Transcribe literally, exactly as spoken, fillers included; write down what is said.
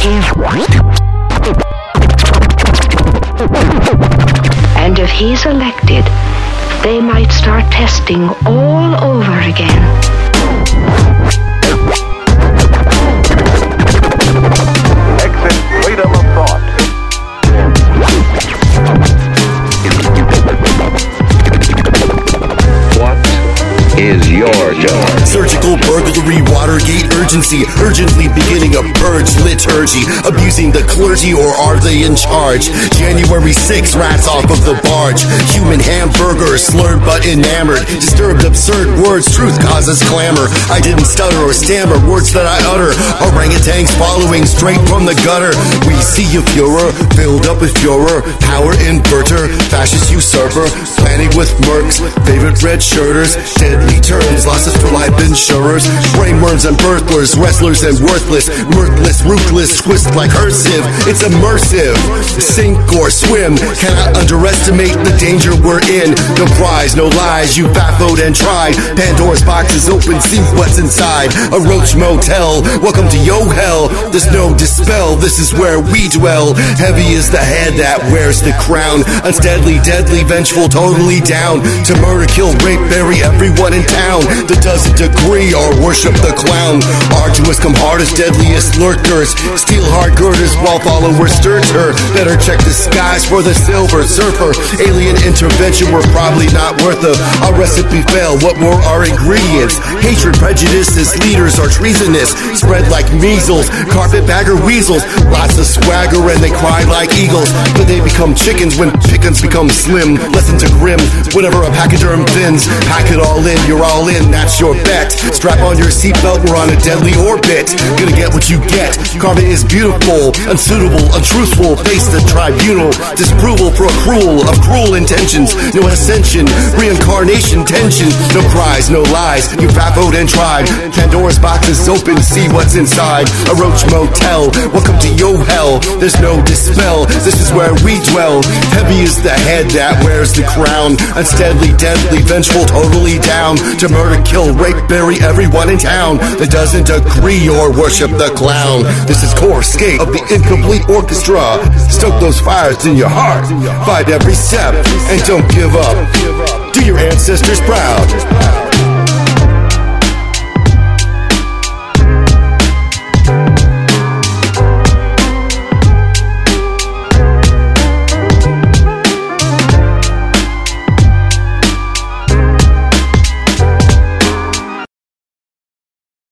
And if he's elected, they might start testing all over again. Exit freedom of thought. What is your job? Surgical burglary, Watergate urgency, urgently beginning a purge liturgy, abusing the clergy, or are they in charge? January sixth, rats off of the barge, human hamburger, slurred but enamored, disturbed absurd words, truth causes clamor. I didn't stutter or stammer words that I utter, orangutans following straight from the gutter. We see a Führer, filled up with Führer, power inverter, fascist usurper, planning with mercs, favorite red shirters, deadly turns, losses for life insurers, brainworms and birthlers, wrestlers and worthless, mirthless, ruthless, twist like cursive. It's immersive. Sink or swim, cannot underestimate the danger we're in. No prize, no lies, you baffled and tried. Pandora's box is open, see what's inside. A roach motel, welcome to yo hell. There's no dispel, this is where we dwell. Heavy is the head that wears the crown. Unsteadily, deadly, vengeful, totally down to murder, kill, rape, bury everyone in town that doesn't agree or worship the clown. Arduous come hardest, deadliest lurkers, steel hard girders while followers stir her. Better check the skies for the silver surfer. Alien intervention were probably not worth a, a recipe fail. What were our ingredients? Hatred, prejudices, leaders are treasonous, spread like measles, carpetbagger weasels. Lots of swagger and they cry like eagles, but they become chickens when chickens become slim. Lessons are grim whenever a pachyderm thins. Pack it all in, you're all in, that's your bet. Strap on your seatbelt, we're on a deadly orbit. Gonna get what you get. Karma is beautiful, unsuitable, untruthful. Face the tribunal, disapproval for a cruel of cruel intentions. No ascension, reincarnation, tension. No cries, no lies, you baffled and tried. Pandora's box is open, see what's inside. A roach motel, welcome to yo hell. There's no dispel, this is where we dwell. Heavy is the head that wears the crown. Unsteadily, deadly, vengeful, totally down to murder, kill, rape, bury everyone in town that doesn't agree or worship the clown. This is core skate of the incomplete orchestra. Stoke those fires in your heart, fight every step and don't give up. Do your ancestors proud.